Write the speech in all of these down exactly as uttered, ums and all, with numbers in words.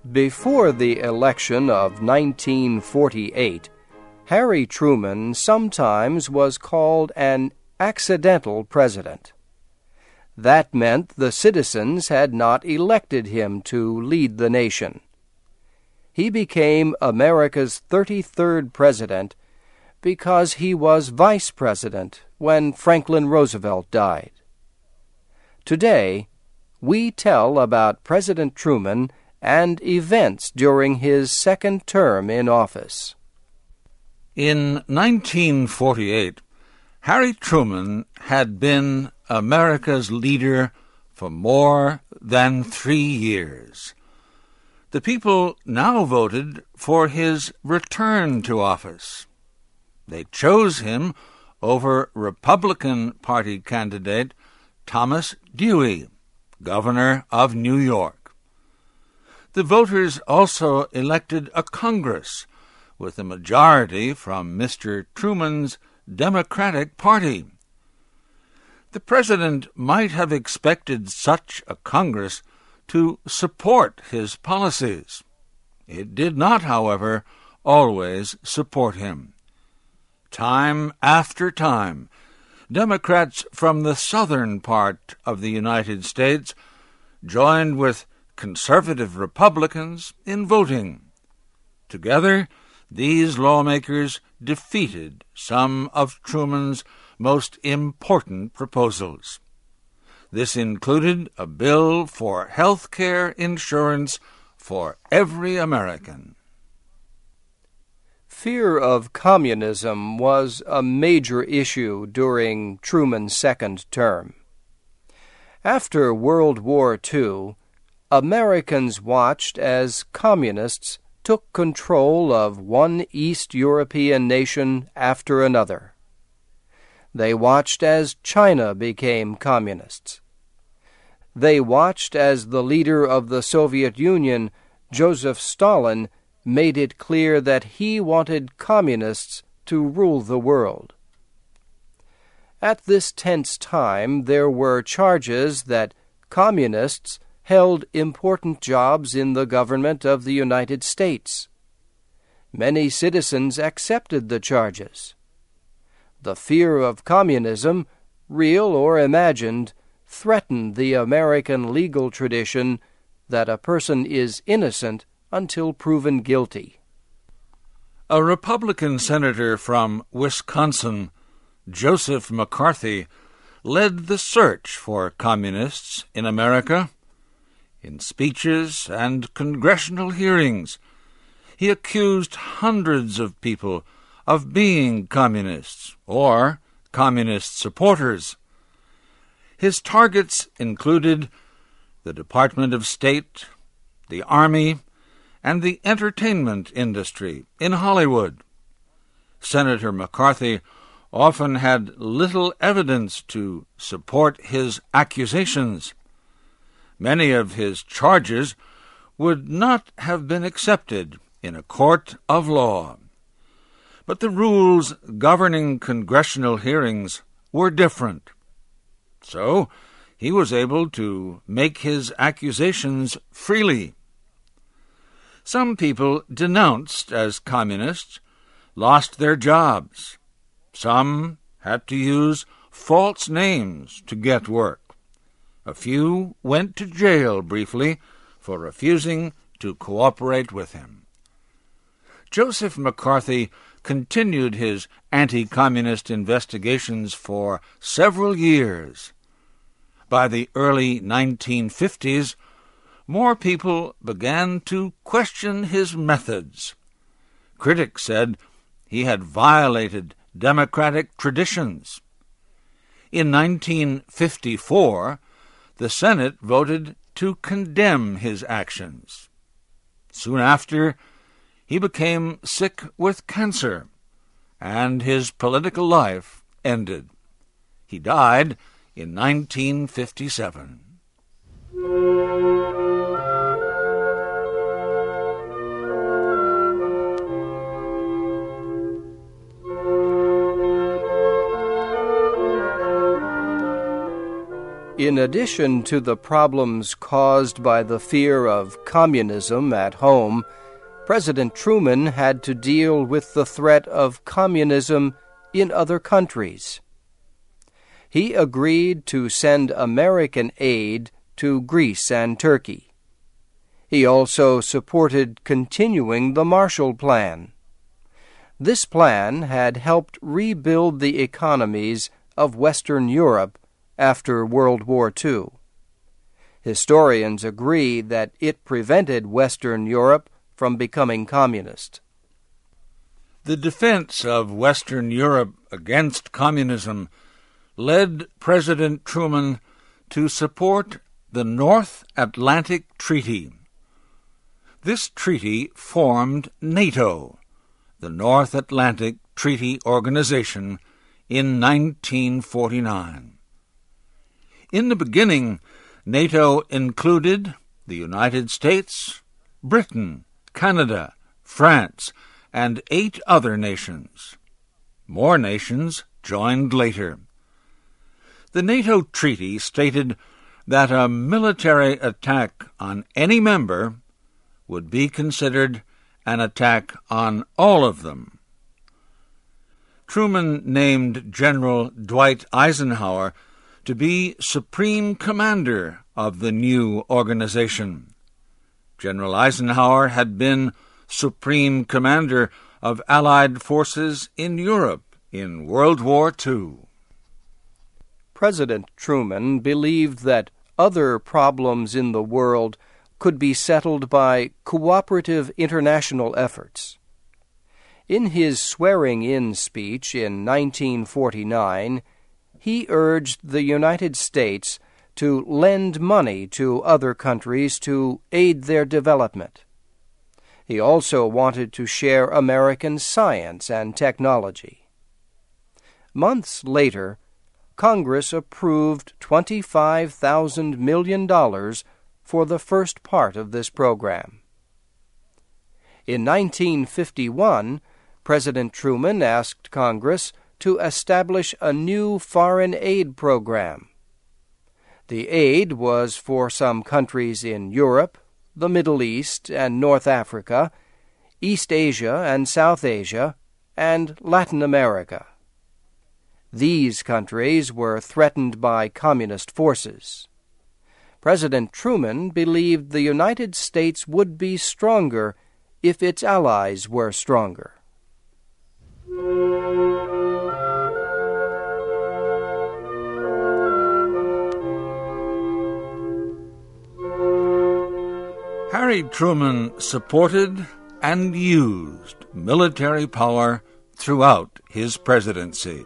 Before the election of nineteen forty-eight, Harry Truman sometimes was called an accidental president. That meant the citizens had not elected him to lead the nation. He became America's thirty-third president because he was vice president when Franklin Roosevelt died. Today, we tell about President Truman and events during his second term in office. In nineteen forty-eight, Harry Truman had been America's leader for more than three years. The people now voted for his return to office. They chose him over Republican Party candidate Thomas Dewey, governor of New York. The voters also elected a Congress with a majority from Mister Truman's Democratic Party. The president might have expected such a Congress to support his policies. It did not, however, always support him. Time after time, Democrats from the southern part of the United States joined with conservative Republicans in voting. Together, these lawmakers defeated some of Truman's most important proposals. This included a bill for health care insurance for every American. Fear of communism was a major issue during Truman's second term. After World War Two, Americans watched as communists took control of one East European nation after another. They watched as China became communists. They watched as the leader of the Soviet Union, Joseph Stalin, made it clear that he wanted communists to rule the world. At this tense time, there were charges that communists held important jobs in the government of the United States. Many citizens accepted the charges. The fear of communism, real or imagined, threatened the American legal tradition that a person is innocent until proven guilty. A Republican senator from Wisconsin, Joseph McCarthy, led the search for communists in America. In speeches and congressional hearings, he accused hundreds of people of being communists or communist supporters. His targets included the Department of State, the Army, and the entertainment industry in Hollywood. Senator McCarthy often had little evidence to support his accusations. Many of his charges would not have been accepted in a court of law. But the rules governing congressional hearings were different. So he was able to make his accusations freely. Some people denounced as communists lost their jobs. Some had to use false names to get work. A few went to jail briefly for refusing to cooperate with him. Joseph McCarthy continued his anti-communist investigations for several years. By the early nineteen fifties, more people began to question his methods. Critics said he had violated democratic traditions. In nineteen fifty-four, the Senate voted to condemn his actions. Soon after, he became sick with cancer, and his political life ended. He died in nineteen fifty-seven. In addition to the problems caused by the fear of communism at home, President Truman had to deal with the threat of communism in other countries. He agreed to send American aid to Greece and Turkey. He also supported continuing the Marshall Plan. This plan had helped rebuild the economies of Western Europe after World War Two. Historians agree that it prevented Western Europe from becoming communist. The defense of Western Europe against communism led President Truman to support the North Atlantic Treaty. This treaty formed NATO, the North Atlantic Treaty Organization, in nineteen forty-nine. In the beginning, NATO included the United States, Britain, Canada, France, and eight other nations. More nations joined later. The NATO treaty stated that a military attack on any member would be considered an attack on all of them. Truman named General Dwight Eisenhower to be Supreme Commander of the new organization. General Eisenhower had been Supreme Commander of Allied forces in Europe in World War Two. President Truman believed that other problems in the world could be settled by cooperative international efforts. In his swearing-in speech in nineteen forty-nine, he urged the United States to lend money to other countries to aid their development. He also wanted to share American science and technology. Months later, Congress approved twenty-five thousand million dollars for the first part of this program. In nineteen fifty-one, President Truman asked Congress to establish a new foreign aid program. The aid was for some countries in Europe, the Middle East and North Africa, East Asia and South Asia, and Latin America. These countries were threatened by communist forces. President Truman believed the United States would be stronger if its allies were stronger. Harry Truman supported and used military power throughout his presidency.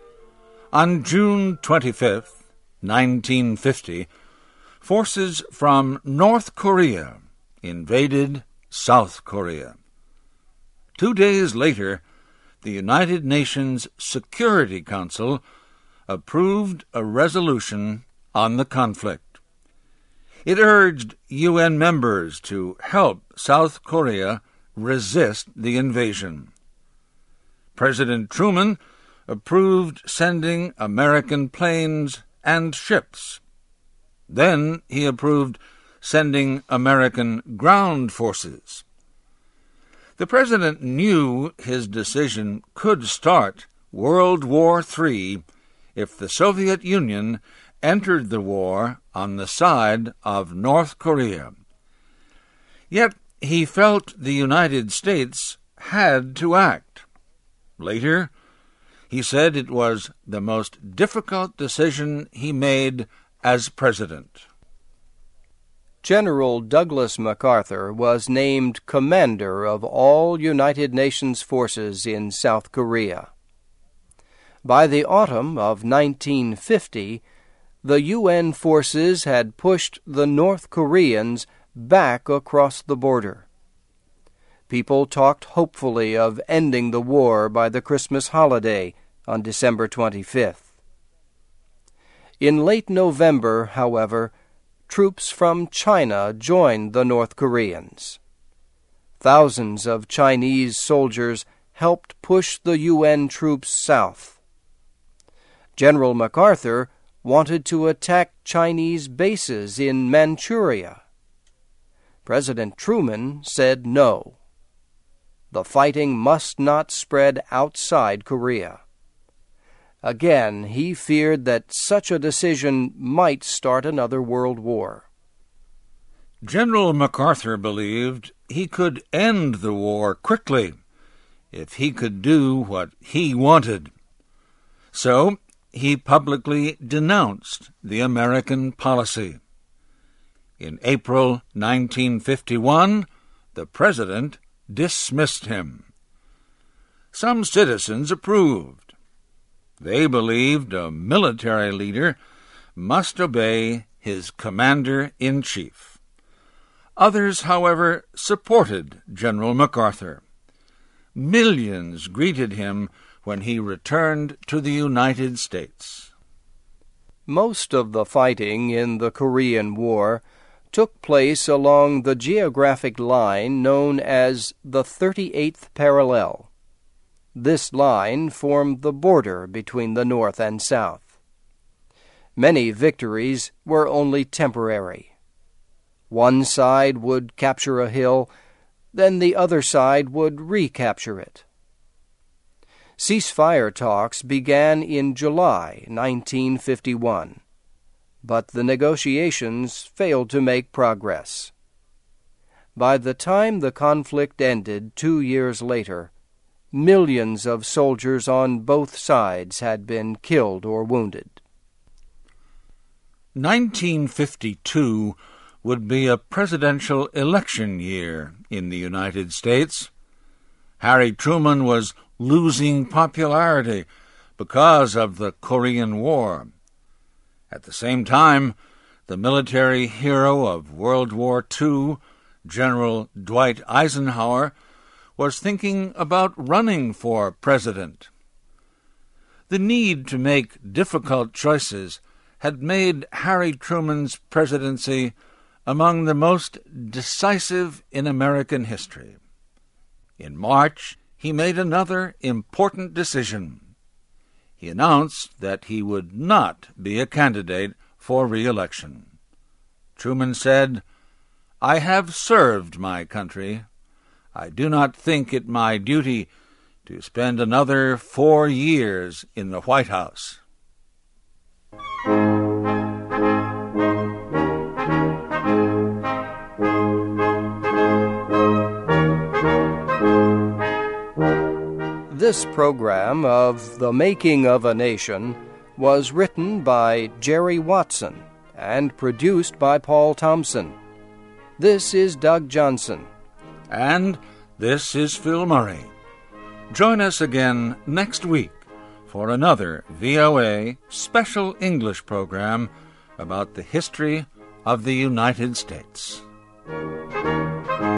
On June twenty-fifth, nineteen fifty, forces from North Korea invaded South Korea. Two days later, the United Nations Security Council approved a resolution on the conflict. It urged U N members to help South Korea resist the invasion. President Truman approved sending American planes and ships. Then he approved sending American ground forces. The president knew his decision could start World War Three if the Soviet Union entered the war on the side of North Korea. Yet he felt the United States had to act. Later, he said it was the most difficult decision he made as president. General Douglas MacArthur was named commander of all United Nations forces in South Korea. By the autumn of nineteen fifty, the U N forces had pushed the North Koreans back across the border. People talked hopefully of ending the war by the Christmas holiday on December twenty-fifth. In late November, however, troops from China joined the North Koreans. Thousands of Chinese soldiers helped push the U N troops south. General MacArthur wanted to attack Chinese bases in Manchuria. President Truman said no. The fighting must not spread outside Korea. Again, he feared that such a decision might start another world war. General MacArthur believed he could end the war quickly if he could do what he wanted. So he publicly denounced the American policy. In April nineteen fifty-one, the president dismissed him. Some citizens approved. They believed a military leader must obey his commander-in-chief. Others, however, supported General MacArthur. Millions greeted him when he returned to the United States. Most of the fighting in the Korean War took place along the geographic line known as the thirty-eighth parallel. This line formed the border between the North and South. Many victories were only temporary. One side would capture a hill, then the other side would recapture it. Ceasefire talks began in July nineteen fifty-one, but the negotiations failed to make progress. By the time the conflict ended two years later, millions of soldiers on both sides had been killed or wounded. nineteen fifty-two would be a presidential election year in the United States. Harry Truman was losing popularity because of the Korean War. At the same time, the military hero of World War Two, General Dwight Eisenhower, was thinking about running for president. The need to make difficult choices had made Harry Truman's presidency among the most decisive in American history. In March, he made another important decision. He announced that he would not be a candidate for re-election. Truman said, "I have served my country. I do not think it my duty to spend another four years in the White House." This program of The Making of a Nation was written by Jerry Watson and produced by Paul Thompson. This is Doug Johnson. And this is Phil Murray. Join us again next week for another V O A special English program about the history of the United States.